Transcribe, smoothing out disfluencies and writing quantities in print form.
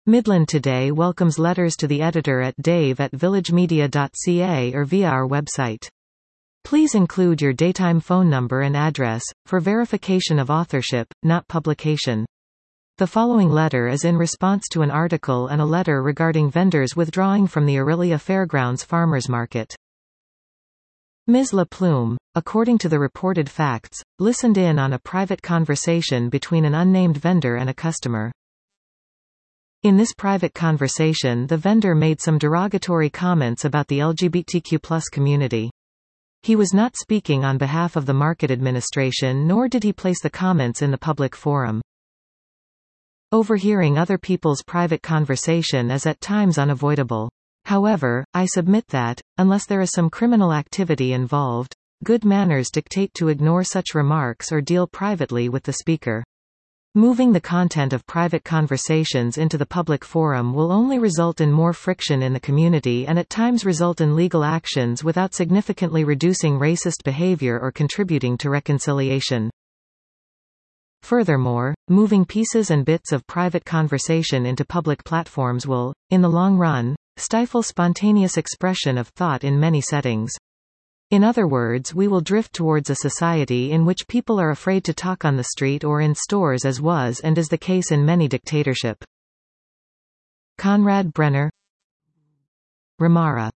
Midland Today welcomes letters to the editor at dave@villagemedia.ca or via our website. Please include your daytime phone number and address, for verification of authorship, not publication. The following letter is in response to an article and a letter regarding vendors withdrawing from the Orillia Fairgrounds Farmers Market. Ms. La Plume, according to the reported facts, listened in on a private conversation between an unnamed vendor and a customer. In this private conversation, the vendor made some derogatory comments about the LGBTQ+ community. He was not speaking on behalf of the market administration, nor did he place the comments in the public forum. Overhearing other people's private conversation is at times unavoidable. However, I submit that, unless there is some criminal activity involved, good manners dictate to ignore such remarks or deal privately with the speaker. Moving the content of private conversations into the public forum will only result in more friction in the community and at times result in legal actions without significantly reducing racist behavior or contributing to reconciliation. Furthermore, moving pieces and bits of private conversation into public platforms will, in the long run, stifle spontaneous expression of thought in many settings. In other words, we will drift towards a society in which people are afraid to talk on the street or in stores, as was and is the case in many dictatorship. Conrad Brenner, Ramara.